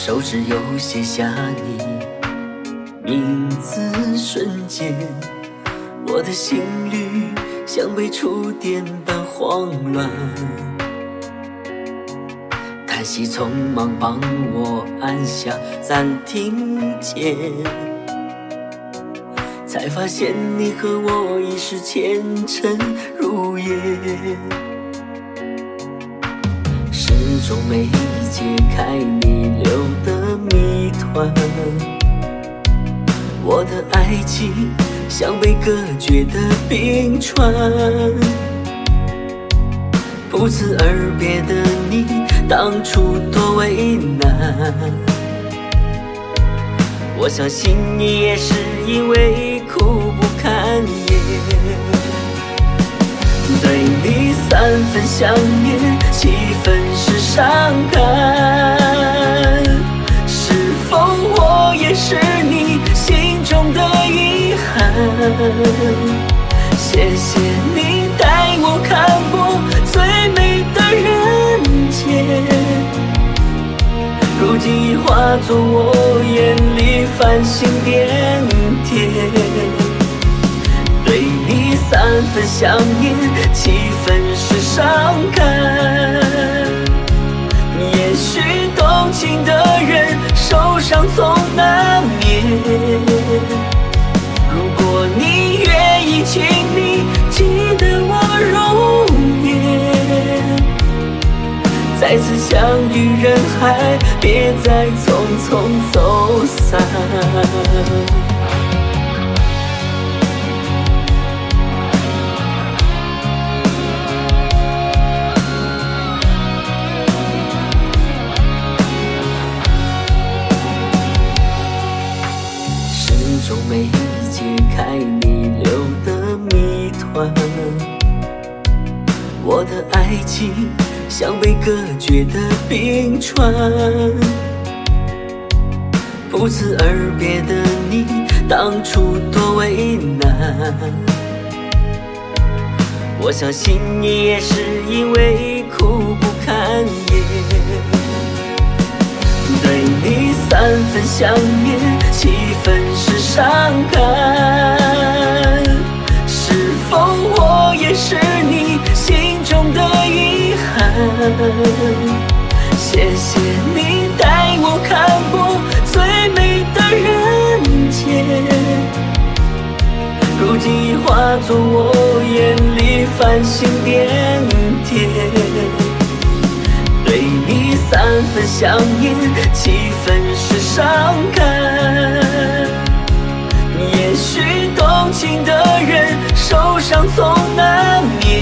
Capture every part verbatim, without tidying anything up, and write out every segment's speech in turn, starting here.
手指又写下你名字，瞬间我的心率像被触电般慌乱，叹息匆忙帮我按下暂停键，才发现你和我已是前尘如烟，始终没解开你留的谜团，我的爱情像被隔绝的冰川，不辞而别的你当初多为难，我相信你也是因为苦不堪言，对你三分想念，七分是伤感，是否我也是你心中的遗憾？谢谢你带我看过最美的人间，如今已化作我眼里繁星点点，对你三分想念，七分是伤感，也许动情的人受伤总难免，如果你愿意，请你记得我容颜，再次相遇人海，别再匆匆走散。始终没解开你留的谜团，我的爱情像被隔绝的冰川，不辞而别的你当初多为难，我相信你也是因为苦不堪言，对你三分想念，七分是伤感，是否我也是你心中的遗憾？谢谢你带我看过最美的人间，如今已化作我眼里繁星点点，对你三分想念，七分是伤感，也许动情的人受伤总难免，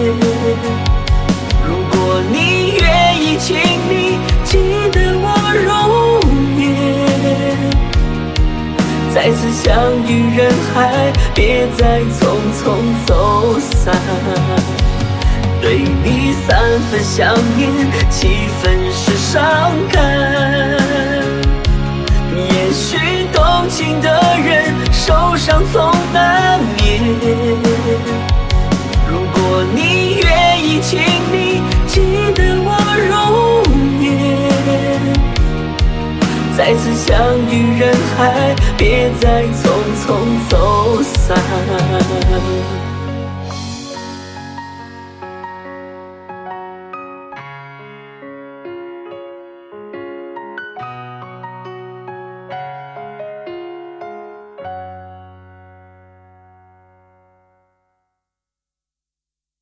如果你愿意，请你记得我容颜，再次相遇人海，别再匆匆走散，对你三分想念，七分是伤感，也许动情的人受伤总难免，如果你愿意，请你记得我容颜，再次相遇人海，别再匆匆走散。